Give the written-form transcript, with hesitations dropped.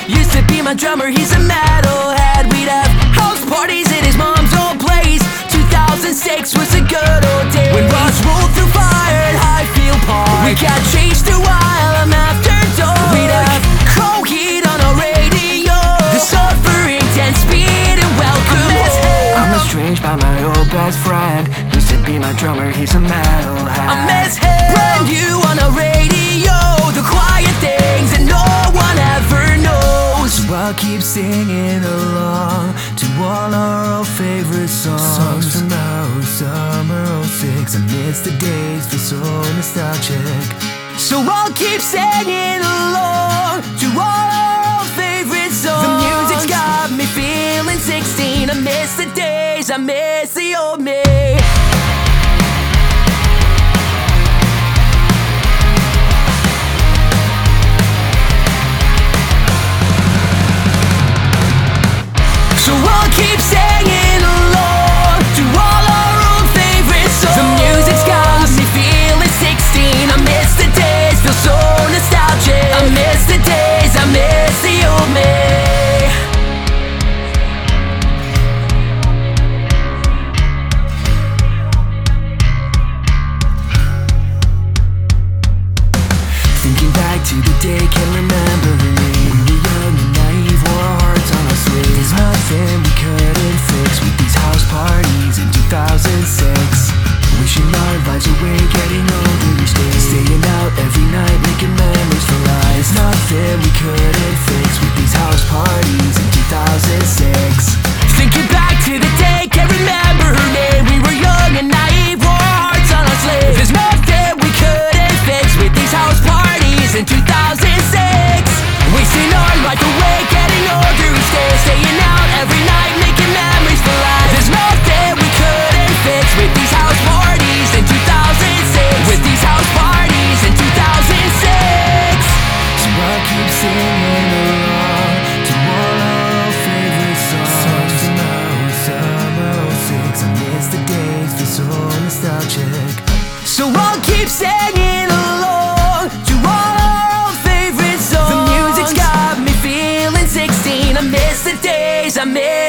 Used to be my drummer, he's a metalhead. We'd have house parties at his mom's old place. 2006 was a good old day when Rush rolled through fire at Highfield Park. We got chased a while, I'm after dark. We'd have crow heat on our radio, the suffering, 10 speed and welcome home. I'm estranged by my old best friend. Used to be my drummer, he's a metalhead. I miss him. Brand new on the radio, the quiet things that no one ever knows. So I'll keep singing along to all our old favorite songs from our summer 06. I miss the days, feel so nostalgic. So I'll keep singing along to all our old favorite songs. The music's got me feeling 16. I miss the days, I miss the old me. So I'll keep singing along to all our old favorite songs. The music's got me feeling 16. I miss the days, feel so nostalgic. I miss the days, I miss the old me. Thinking back to the day, can't remember her name. We were young and naive, wore our hearts on our sleeves. There's nothing we couldn't fix with these house parties in 2006. Wishing our lives away, getting older each day. Staying out every night, making memories for life. There's nothing we couldn't fix with these house parties in 2006. Thinking back to the day, can't remember her name. We were young and naive, wore our hearts on our sleeves. There's nothing we couldn't fix with these house parties in 2006. Wasting our life away, getting older each day. Staying out every night, making memories for life. There's nothing we couldn't fix with these house parties in 2006. With these house parties in 2006. So I'll keep singing along to all our old favorite songs from our summer 06. I miss the days, feel so nostalgic. So I'll keep singing along to all our old favorite songs. The music's got me feeling 16. I miss the days, I miss